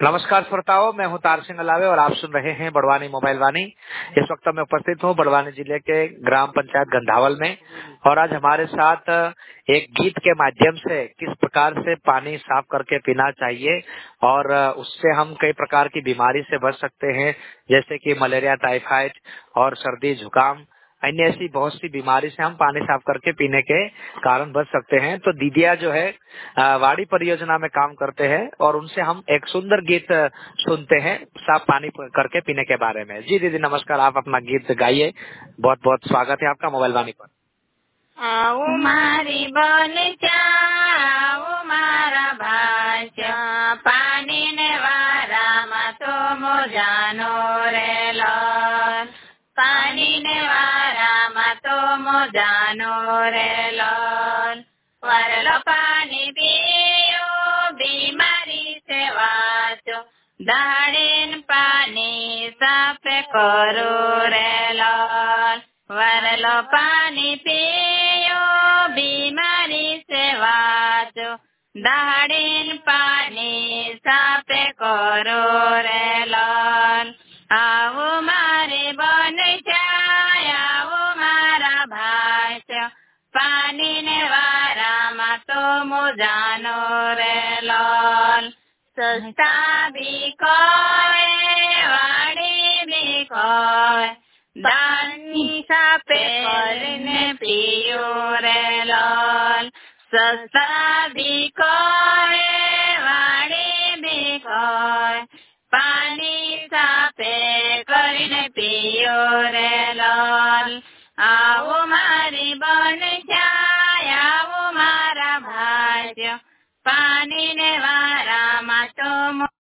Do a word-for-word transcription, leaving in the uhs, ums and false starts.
नमस्कार श्रोताओं, मैं हूं तार सिंह अलावे और आप सुन रहे हैं बड़वानी मोबाइल वाणी। इस वक्त मैं उपस्थित हूं बड़वानी जिले के ग्राम पंचायत गंधावल में और आज हमारे साथ एक गीत के माध्यम से किस प्रकार से पानी साफ करके पीना चाहिए और उससे हम कई प्रकार की बीमारी से बच सकते हैं, जैसे कि मलेरिया, टाइफाइड और सर्दी, जुकाम, अन्य ऐसी बहुत सी बीमारी से हम पानी साफ करके पीने के कारण बच सकते हैं। तो दीदिया जो है वाड़ी परियोजना में काम करते हैं और उनसे हम एक सुंदर गीत सुनते हैं साफ पानी करके पीने के बारे में। जी दीदी नमस्कार, आप अपना गीत गाइए। बहुत बहुत स्वागत है आपका मोबाइल वाणी पर। आओ मारी बन आओ मारा भाषा पानी ने वारा मा तो मो जानो रे लोन पानी ने वारा मा तो मो जानो रे लोन वरलो पानी पियो बीमारी से वाचो दाड़ेन पानी साफ करो रे लोन वरलो पानी पियो बीमारी से वाचो दाड़ेन पानी साफ करो रे लोन आओ मारे बन आओ मारा भाषा पानी ने वारा मा तो मो जानो रे लोन सस्ता भी कोय वाड़ी भी कोय दानी सापे करने पियो रे लोन सस्ता भी कोय वाड़ी भी कोय पानी सापे करने पियो रे लोन आओ मारी बन आओ मारा भाषा पानी ने वारा मा तो